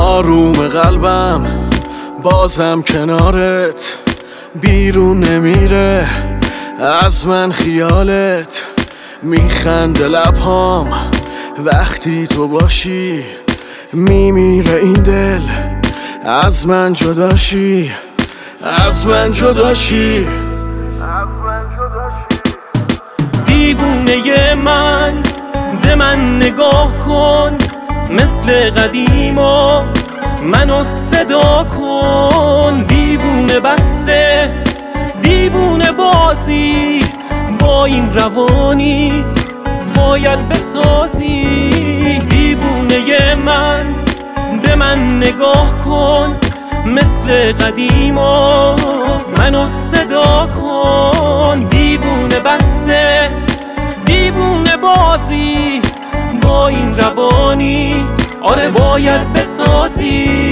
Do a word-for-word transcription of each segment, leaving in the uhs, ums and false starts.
آروم قلبم بازم کنارت، بیرون نمیره از من خیالت. میخنده لبهام وقتی تو باشی، میمیره این دل از من جداشی، از من جداشی. دیوونه من به من نگاه کن، مثل قدیما منو صدا کن. دیوونه بسته دیوونه بازی، با این روانی باید بسازی. دیوونه من به من نگاه کن، مثل قدیما منو صدا کن. دیوونه بسته دیوونه بازی، با این روانی آره باید بسازی.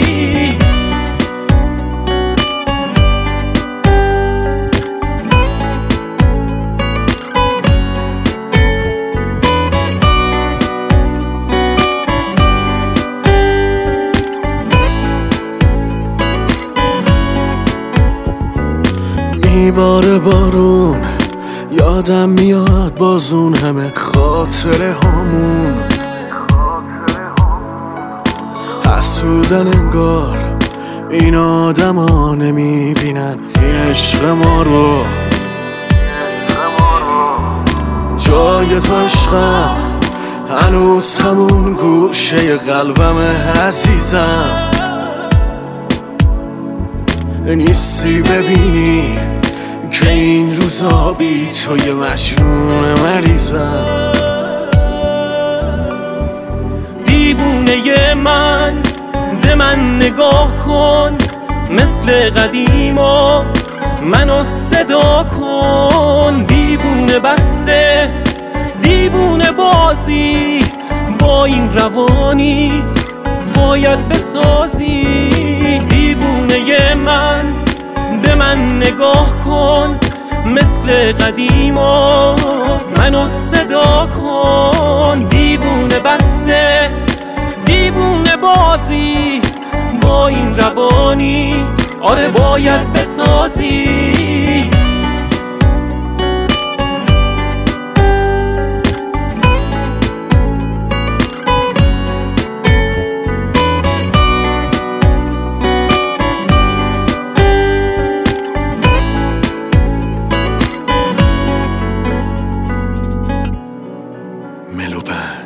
میباره بارون، یادم میاد بازون همه خاطره هامون. حسودن انگار این آدم ها نمیبینن این عشق ما رو. جای تو عشقم هنوز همون گوشه قلبم عزیزم. نیستی ببینی که این روزا بی توی مجنون مریضم. دیوونه من به من نگاه کن، مثل قدیما منو صدا کن. دیوونه بسته دیوونه بازی، با این روانی باید بسازی. دیوونه من به من نگاه کن، مثل قدیما منو صدا کن. دیوونه بسته دیوونه بازی، با این روانی آره باید بسازی. ملو بند